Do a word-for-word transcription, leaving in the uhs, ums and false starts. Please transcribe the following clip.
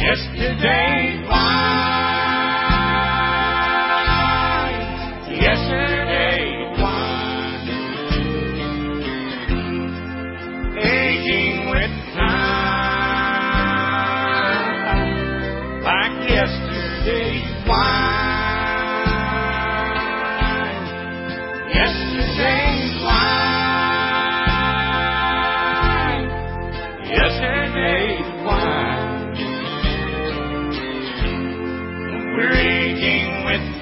Yesterday's wine. Yesterday's wine. Aging with time. Like yesterday's wine. Yesterday's wine. Yesterday's wine. We're aging with